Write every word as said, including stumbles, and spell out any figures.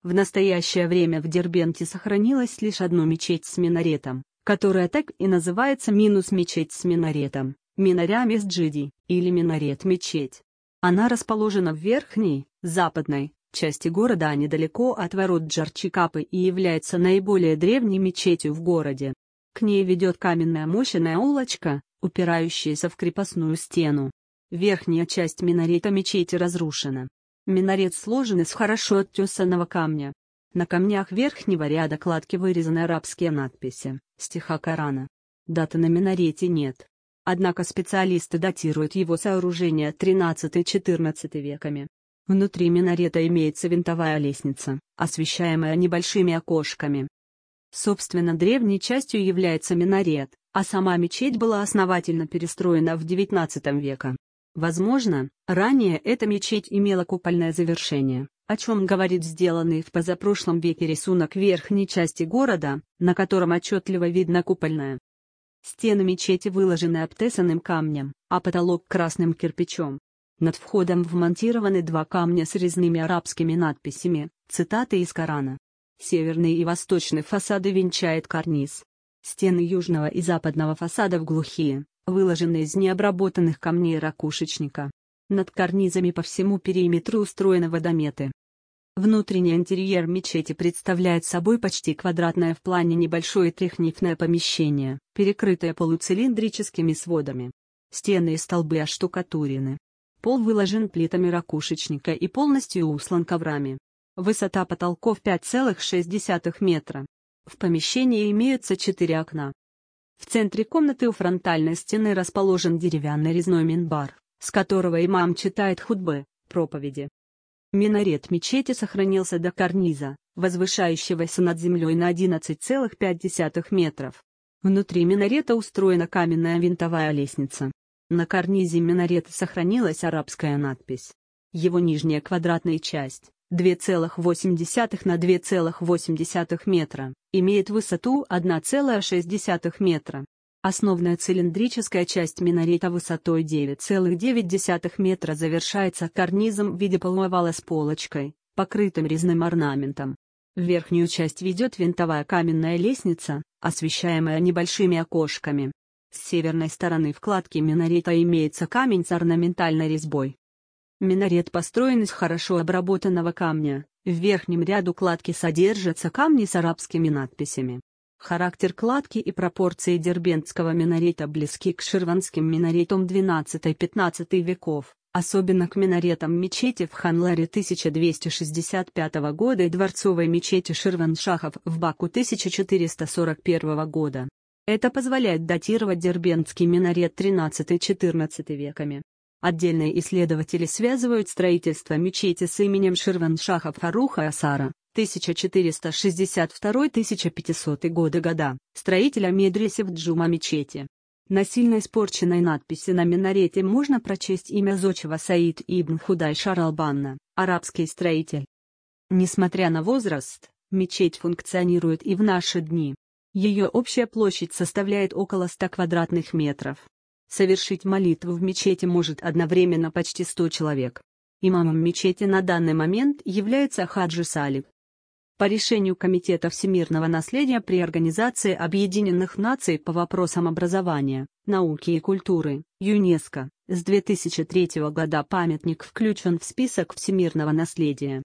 В настоящее время в Дербенте сохранилась лишь одна мечеть с минаретом, которая так и называется минус мечеть с минаретом, Минаря Месджиди, или минарет-мечеть. Она расположена в верхней, западной, части города недалеко от ворот Джарчикапы и является наиболее древней мечетью в городе. К ней ведет каменная мощеная улочка, упирающаяся в крепостную стену. Верхняя часть минарета мечети разрушена. Минарет сложен из хорошо оттесанного камня. На камнях верхнего ряда кладки вырезаны арабские надписи, стиха Корана. Даты на минарете нет. Однако специалисты датируют его сооружение тринадцатым-четырнадцатым веками. Внутри минарета имеется винтовая лестница, освещаемая небольшими окошками. Собственно, древней частью является минарет, а сама мечеть была основательно перестроена в девятнадцатом веке. Возможно, ранее эта мечеть имела купольное завершение, о чем говорит сделанный в позапрошлом веке рисунок верхней части города, на котором отчетливо видно купольное. Стены мечети выложены обтесанным камнем, а потолок красным кирпичом. Над входом вмонтированы два камня с резными арабскими надписями, цитаты из Корана. Северный и восточный фасады венчает карниз. Стены южного и западного фасадов глухие, выложены из необработанных камней ракушечника. Над карнизами по всему периметру устроены водометы. Внутренний интерьер мечети представляет собой почти квадратное в плане небольшое трехнифное помещение, перекрытое полуцилиндрическими сводами. Стены и столбы оштукатурены. Пол выложен плитами ракушечника и полностью услан коврами. Высота потолков пять целых шесть десятых метра. В помещении имеются четыре окна. В центре комнаты у фронтальной стены расположен деревянный резной минбар, с которого имам читает хутбы, проповеди. Минарет мечети сохранился до карниза, возвышающегося над землей на одиннадцать целых пять десятых метров. Внутри минарета устроена каменная винтовая лестница. На карнизе минарета сохранилась арабская надпись. Его нижняя квадратная часть, два целых восемь десятых на два целых восемь десятых метра, имеет высоту один целых шесть десятых метра. Основная цилиндрическая часть минарета высотой девять целых девять десятых метра завершается карнизом в виде полуовала с полочкой, покрытым резным орнаментом. В верхнюю часть ведет винтовая каменная лестница, освещаемая небольшими окошками. С северной стороны вкладки минарета имеется камень с орнаментальной резьбой. Минарет построен из хорошо обработанного камня, в верхнем ряду кладки содержатся камни с арабскими надписями. Характер кладки и пропорции дербентского минарета близки к ширванским минаретам двенадцатого-пятнадцатого веков, особенно к минаретам мечети в Ханларе тысяча двести шестьдесят пятого года и дворцовой мечети Ширваншахов в Баку тысяча четыреста сорок первого года. Это позволяет датировать дербентский минарет тринадцатого-четырнадцатого веками. Отдельные исследователи связывают строительство мечети с именем Ширваншаха Фаруха Асара, тысяча четыреста шестьдесят второй — тысяча пятисотый годы года, строителя медресе в Джума мечети. На сильно испорченной надписи на минарете можно прочесть имя зодчего Саид ибн Худай Шар-аль-Банна, арабский строитель. Несмотря на возраст, мечеть функционирует и в наши дни. Ее общая площадь составляет около ста квадратных метров. Совершить молитву в мечети может одновременно почти сто человек. Имамом мечети на данный момент является Хаджи Салиб. По решению Комитета всемирного наследия при Организации Объединенных Наций по вопросам образования, науки и культуры, ЮНЕСКО, с две тысячи третьего года памятник включен в список всемирного наследия.